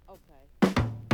Okay.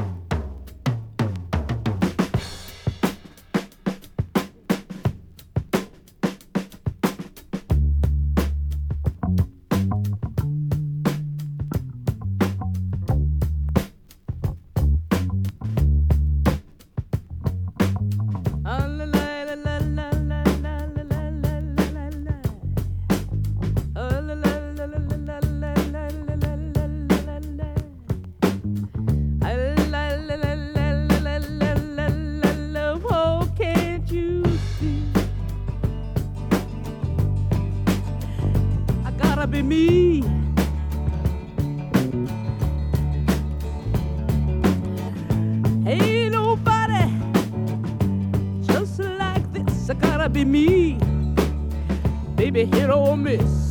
Ah, la, la, la, la, la, la, la, la, la, la, la, la. Ah, la, la, la, la, la, la, la, la, la, la, la, la, la. Ah, la, la, la, la, la, la, la, la, la, la. Oh, can't you see? I gotta be me. Ain't nobody just like this. I gotta be me. Baby, hit or miss.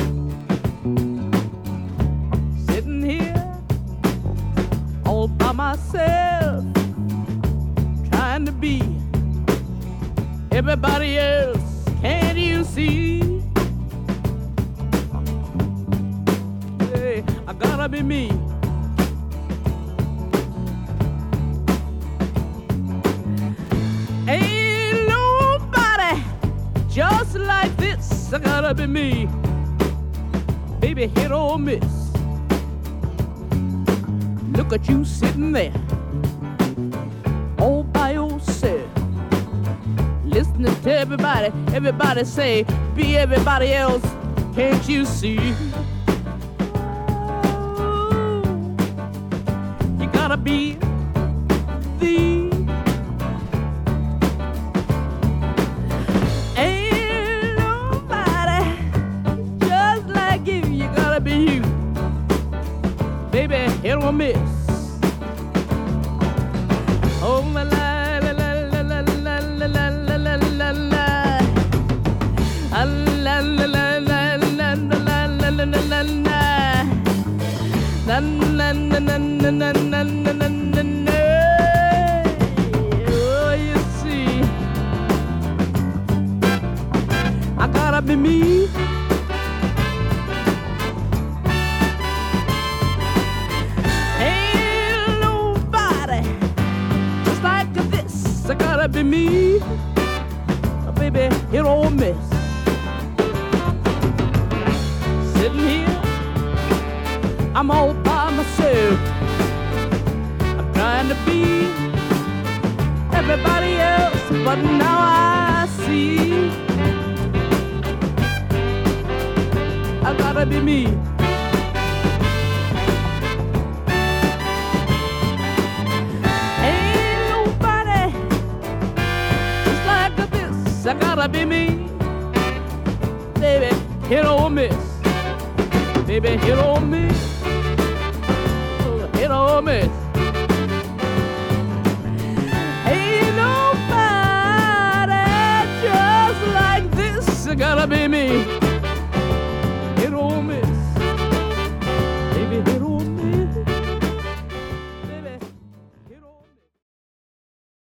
Sitting here all by myself, trying to be everybody else. Can't you see? Hey, I gotta be me. Ain't nobody just like this. I gotta be me. Baby, hit or miss. Look at you sitting there, all by yourself, listening to everybody. Everybody say, be everybody else. Can't you see? Oh, you gotta be the. Ain't nobody just like you. You gotta be you. Baby, hit or miss. Oh, la la la la la la la la la la la la la. Ah, la la la la la la la la la la la la. La la la la la la la la la la. Oh, you see, I gotta be me. Ain't nobody just like this. I gotta be me. Oh, baby, hit or miss. Sitting here, I'm all by myself. I'm trying to be everybody else, but now I see I gotta be me. Ain't nobody just like this. I gotta be me. Baby, hit or miss. Baby, hit or miss. Hit or miss.